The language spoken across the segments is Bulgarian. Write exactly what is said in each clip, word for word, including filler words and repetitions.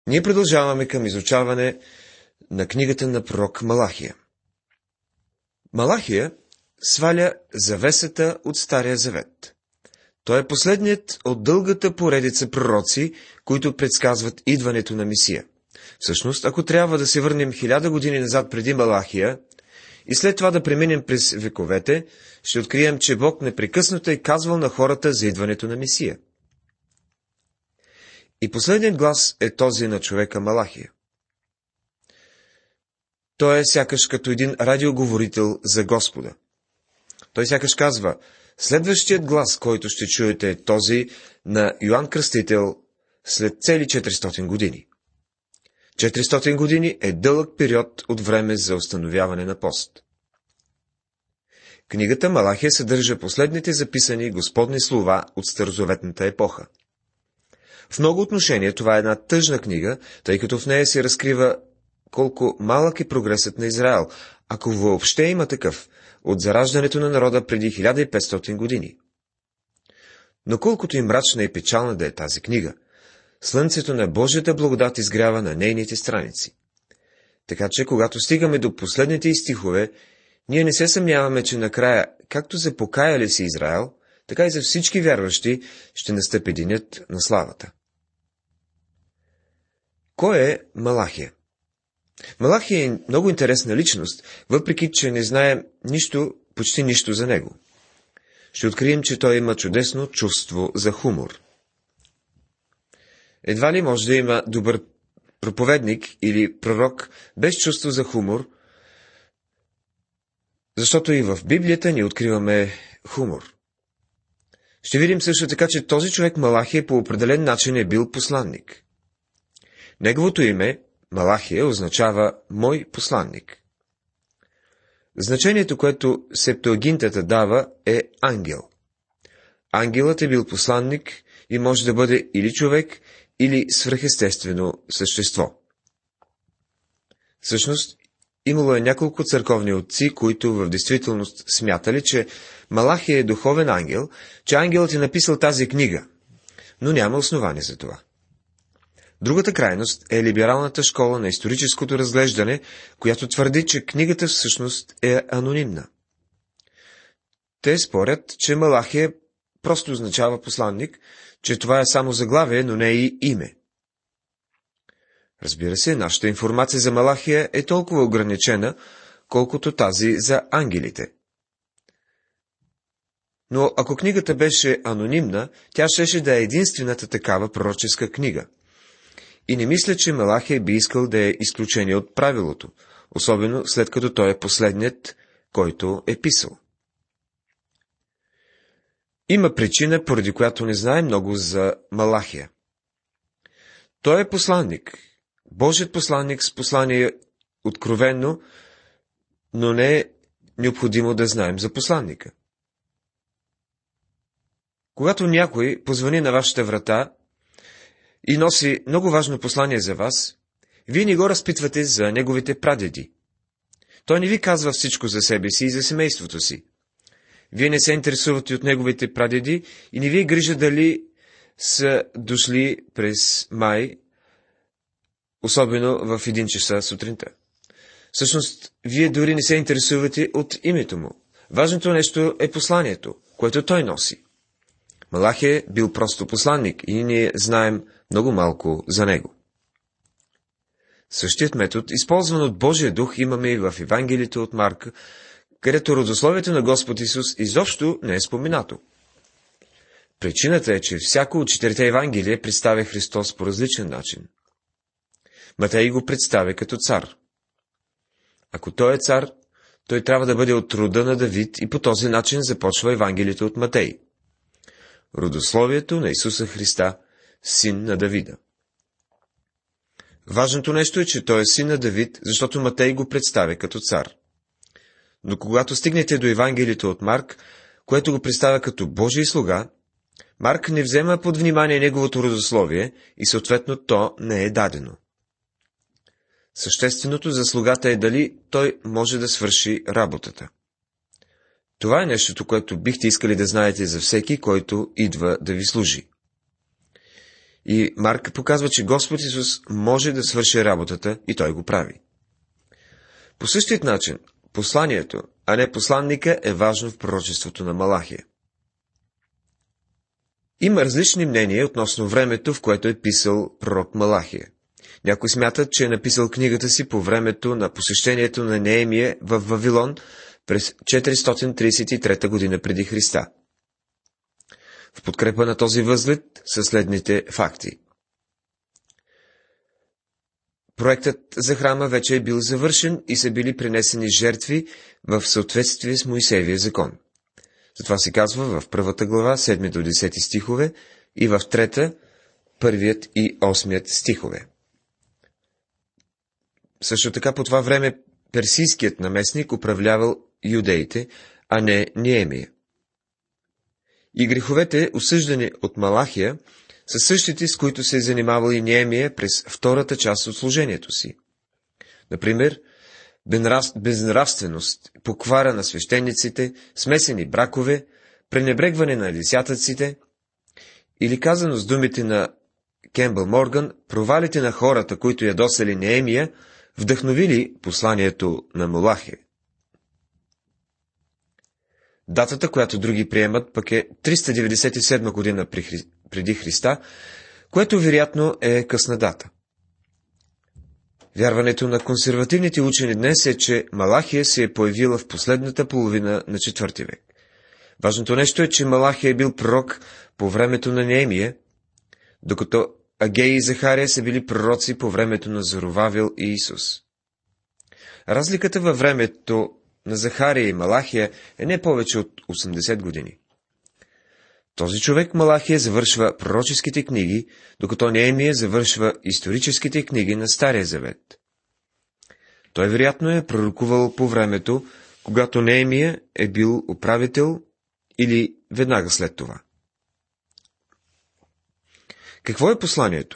Ние продължаваме към изучаване на книгата на пророк Малахия. Малахия сваля завесата от Стария завет. Той е последният от дългата поредица пророци, които предсказват идването на Месия. Всъщност, ако трябва да се върнем хиляда години назад преди Малахия и след това да преминем през вековете, ще открием, че Бог непрекъснато е казвал на хората за идването на Месия. И последният глас е този на човека Малахия. Той е сякаш като един радиоговорител за Господа. Той сякаш казва: следващият глас, който ще чуете, е този на Йоан Кръстител след цели четиристотин години. четиристотин години е дълъг период от време за установяване на пост. Книгата Малахия съдържа последните записани Господни слова от старозаветната епоха. В много отношения това е една тъжна книга, тъй като в нея се разкрива колко малък е прогресът на Израел, ако въобще има такъв, от зараждането на народа преди хиляда и петстотин години. Но колкото и мрачна и печална да е тази книга, слънцето на Божията благодат изгрява на нейните страници. Така че, когато стигаме до последните й стихове, ние не се съмняваме, че накрая, както за покаяли си Израел, така и за всички вярващи ще настъпи денят на славата. Кой е Малахия? Малахия е много интересна личност, въпреки че не знаем нищо, почти нищо за него. Ще открием, че той има чудесно чувство за хумор. Едва ли може да има добър проповедник или пророк без чувство за хумор, защото и в Библията ни откриваме хумор. Ще видим също така, че този човек Малахия по определен начин е бил посланник. Неговото име, Малахия, означава «мой посланник». Значението, което Септуагинтата дава, е ангел. Ангелът е бил посланник и може да бъде или човек, или свръхестествено същество. Всъщност, имало е няколко църковни отци, които в действителност смятали, че Малахия е духовен ангел, че ангелът е написал тази книга, но няма основание за това. Другата крайност е либералната школа на историческото разглеждане, която твърди, че книгата всъщност е анонимна. Те спорят, че Малахия просто означава посланник, че това е само заглавие, но не и име. Разбира се, нашата информация за Малахия е толкова ограничена, колкото тази за ангелите. Но ако книгата беше анонимна, тя щеше да е единствената такава пророческа книга. И не мисля, че Малахия би искал да е изключение от правилото, особено след като той е последният, който е писал. Има причина, поради която не знаем много за Малахия. Той е посланник, Божият посланник с послание откровенно, но не е необходимо да знаем за посланника. Когато някой позвъни на вашата врата и носи много важно послание за вас, вие не го разпитвате за неговите прадеди. Той не ви казва всичко за себе си и за семейството си. Вие не се интересувате от неговите прадеди и не ви е грижа дали са дошли през май, особено в един часа сутринта. Всъщност, вие дори не се интересувате от името му. Важното нещо е посланието, което той носи. Малахия е бил просто посланник и ние знаем много малко за него. Същият метод, използван от Божия дух, имаме и в Евангелието от Марка, където родословието на Господ Исус изобщо не е споменато. Причината е, че всяко от четирите Евангелия представя Христос по различен начин. Матей го представя като цар. Ако той е цар, той трябва да бъде от рода на Давид и по този начин започва Евангелието от Матей. Родословието на Исуса Христа, син на Давида. Важното нещо е, че той е син на Давид, защото Матей го представя като цар. Но когато стигнете до Евангелието от Марк, което го представя като Божий слуга, Марк не взема под внимание неговото родословие и съответно то не е дадено. Същественото за слугата е дали той може да свърши работата. Това е нещото, което бихте искали да знаете за всеки, който идва да ви служи. И Марк показва, че Господ Исус може да свърши работата и той го прави. По същият начин, посланието, а не посланника, е важно в пророчеството на Малахия. Има различни мнения относно времето, в което е писал пророк Малахия. Някои смятат, че е написал книгата си по времето на посещението на Неемия в Вавилон през четиристотин тридесет и трета година преди Христа. В подкрепа на този възглед са следните факти. Проектът за храма вече е бил завършен и са били принесени жертви в съответствие с Моисеевия закон. Затова се казва в първата глава, седми до десети стихове, и в трета, първият и осмият стихове. Също така по това време персийският наместник управлявал юдеите, а не Неемия. И греховете, осъждани от Малахия, са същите, с които се е занимавал и Неемия през втората част от служението си. Например, безнравственост, поквара на свещениците, смесени бракове, пренебрегване на десятъците, или казано с думите на Кембъл Морган, провалите на хората, които ядосали Неемия, вдъхновили посланието на Малахия. Датата, която други приемат, пък е триста деветдесет и седма година преди Христа, което вероятно е късна дата. Вярването на консервативните учени днес е, че Малахия се е появила в последната половина на четвърти век. Важното нещо е, че Малахия е бил пророк по времето на Неемия, докато Агей и Захария са били пророци по времето на Зоровавел и Исус. Разликата във времето на Захария и Малахия е не повече от осемдесет години. Този човек Малахия завършва пророческите книги, докато Неемия завършва историческите книги на Стария завет. Той вероятно е пророкувал по времето, когато Неемия е бил управител или веднага след това. Какво е посланието?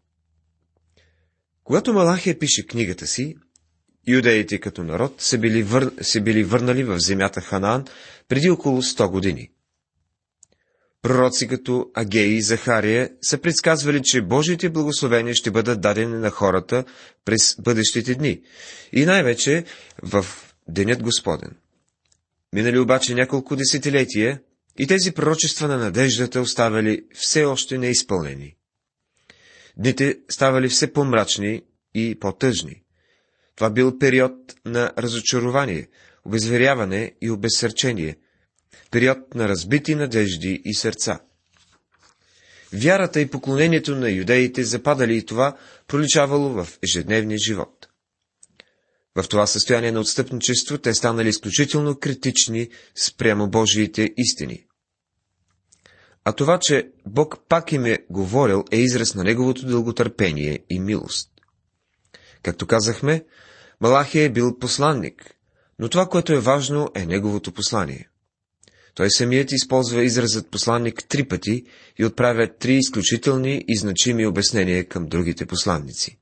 Когато Малахия пише книгата си, юдеите като народ се били, вър... се били върнали в земята Ханаан преди около сто години. Пророци като Агей и Захария са предсказвали, че Божиите благословения ще бъдат дадени на хората през бъдещите дни и най-вече в Денят Господен. Минали обаче няколко десетилетия и тези пророчества на надеждата оставали все още неизпълнени. Дните ставали все по-мрачни и по-тъжни. Това бил период на разочарование, обезверяване и обезсърчение, период на разбити надежди и сърца. Вярата и поклонението на юдеите западали и това проличавало в ежедневния живот. В това състояние на отстъпничество те станали изключително критични спрямо Божиите истини. А това, че Бог пак им е говорил, е израз на неговото дълготърпение и милост. Както казахме, Малахия е бил посланник, но това, което е важно, е неговото послание. Той самият използва изразът посланник три пъти и отправя три изключителни и значими обяснения към другите посланници.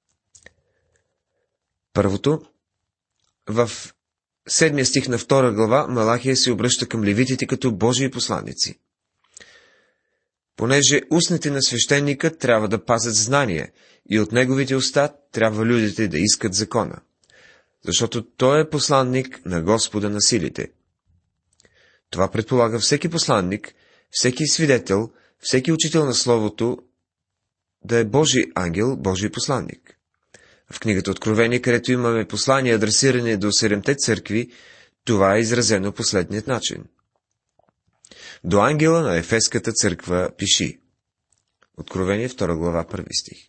Първото, в седмия стих на втора глава, Малахия се обръща към левитите като Божии посланници. Понеже устните на свещеника трябва да пазят знание и от неговите уста трябва людите да искат закона, защото той е посланник на Господа на силите. Това предполага всеки посланник, всеки свидетел, всеки учител на Словото да е Божий ангел, Божий посланник. В книгата Откровение, където имаме послания, адресирани до седемте църкви, това е изразено последният начин. До ангела на Ефеската църква пиши. Откровение, втора глава, първи стих.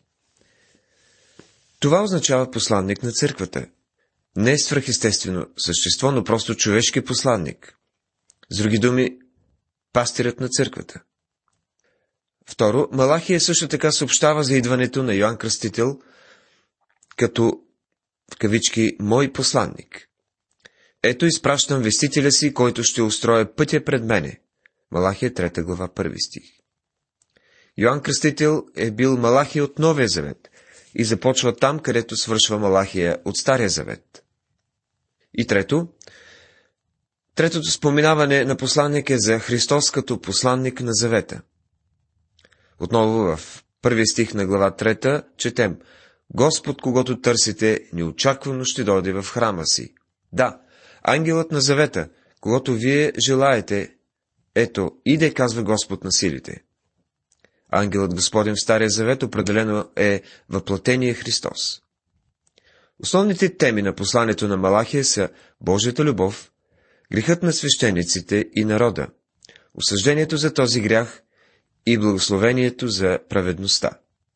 Това означава посланник на църквата. Не е свръхестествено същество, но просто човешки посланник. С други думи, пастирът на църквата. Второ, Малахия също така съобщава за идването на Йоан Кръстител, като, в кавички, мой посланник. Ето изпращам вестителя си, който ще устроя пътя пред мене. Малахия, трета глава, първи стих. Йоан Кръстител е бил Малахия от Новия завет и започва там, където свършва Малахия от Стария завет. И трето, третото споменаване на посланник е за Христос като посланник на завета. Отново в първия стих на глава трета, четем: Господ, когото търсите, неочаквано ще дойде в храма си. Да, ангелът на завета, когото вие желаете, ето, иде, казва Господ на силите. Ангелът Господен в Стария завет определено е въплътение Христос. Основните теми на посланието на Малахия са Божията любов, грехът на свещениците и народа, осъждението за този грях и благословението за праведността.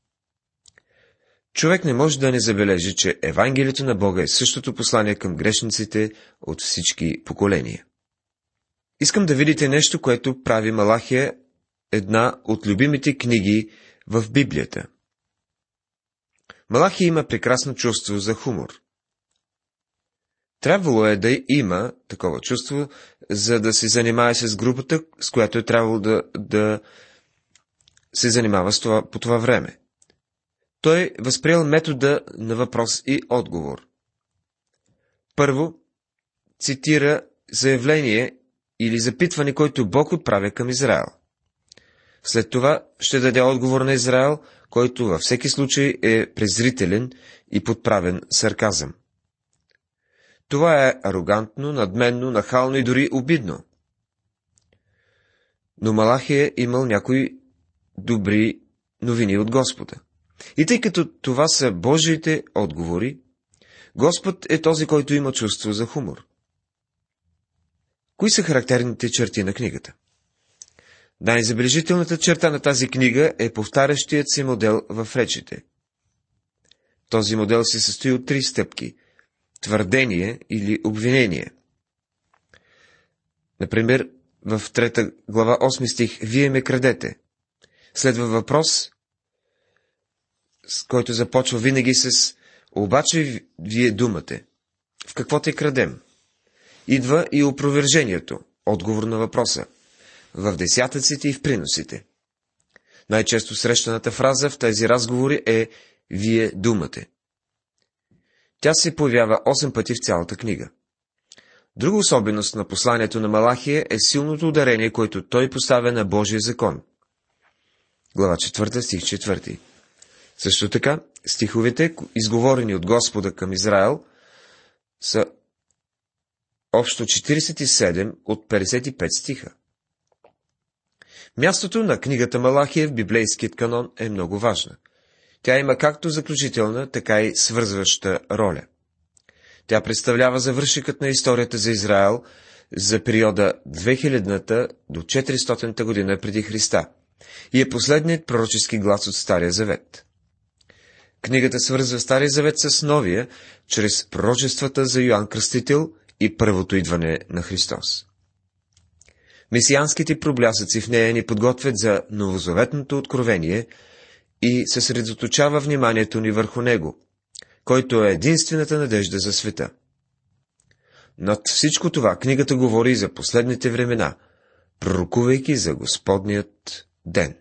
Човек не може да не забележи, че Евангелието на Бога е същото послание към грешниците от всички поколения. Искам да видите нещо, което прави Малахия една от любимите книги в Библията. Малахия има прекрасно чувство за хумор. Трябвало е да има такова чувство, за да се занимава с групата, с която е трябвало да, да се занимава с това, по това време. Той възприел метода на въпрос и отговор. Първо, цитира заявление или запитване, който Бог отправя към Израел. След това ще даде отговор на Израел, който във всеки случай е презрителен и подправен сарказъм. Това е арогантно, надменно, нахално и дори обидно. Но Малахия е имал някои добри новини от Господа. И тъй като това са Божиите отговори, Господ е този, който има чувство за хумор. Кои са характерните черти на книгата? Най-забележителната черта на тази книга е повтарящият се модел в речите. Този модел се състои от три стъпки – твърдение или обвинение. Например, в трета глава, осми стих, вие ме крадете. Следва въпрос, с който започва винаги с обаче вие думате. В какво те крадем? Идва и опровержението, отговор на въпроса, в десятъците и в приносите. Най-често срещаната фраза в тези разговори е вие думате. Тя се появява осем пъти в цялата книга. Друга особеност на посланието на Малахия е силното ударение, което той поставя на Божия закон. Глава четвърта, стих четвърти. Също така, стиховете, изговорени от Господа към Израел, са общо четиридесет и седем от петдесет и пет стиха. Мястото на книгата Малахия в библейският канон е много важна. Тя има както заключителна, така и свързваща роля. Тя представлява завършикът на историята за Израел за периода две хилядната до четиристотната година преди Христа и е последният пророчески глас от Стария завет. Книгата свързва Стария завет с Новия, чрез пророчествата за Йоан Кръстител и първото идване на Христос. Месианските проблясъци в нея ни подготвят за новозаветното откровение и съсредоточава вниманието ни върху него, който е единствената надежда за света. Над всичко това книгата говори за последните времена, пророкувайки за Господният ден.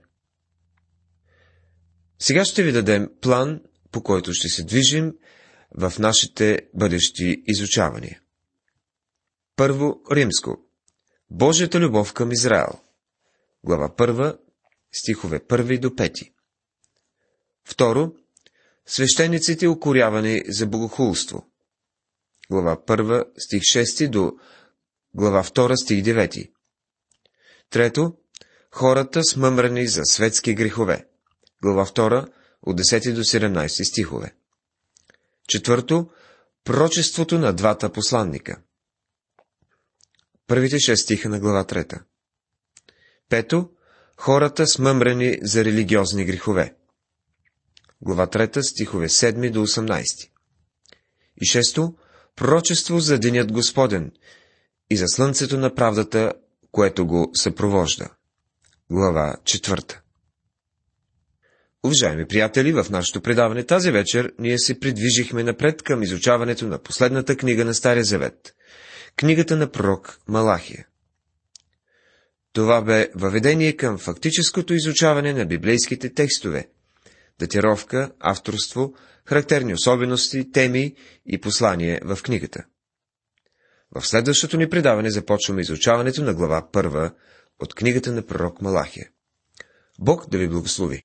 Сега ще ви дадем план, по който ще се движим в нашите бъдещи изучавания. Първо, римско. Божията любов към Израел. Глава първа, стихове първи до пети. Второ, свещениците укорявани за богохулство. Глава първа, стих шести до глава втора, стих девети. Трето, хората смъмрани за светски грехове. Глава втора, от десети до седемнадесети стихове. Четвърто, пророчеството на двата посланника. Първите шест стиха на глава трета. Пето, хората смъмрени за религиозни грехове. Глава трета, стихове седми до осемнадесети. И шесто, пророчество за денят Господен и за слънцето на правдата, което го съпровожда. Глава четвърта. Уважаеми приятели, в нашето предаване тази вечер ние се придвижихме напред към изучаването на последната книга на Стария завет, книгата на пророк Малахия. Това бе въведение към фактическото изучаване на библейските текстове, датировка, авторство, характерни особености, теми и послания в книгата. В следващото ни предаване започваме изучаването на глава първа от книгата на пророк Малахия. Бог да ви благослови!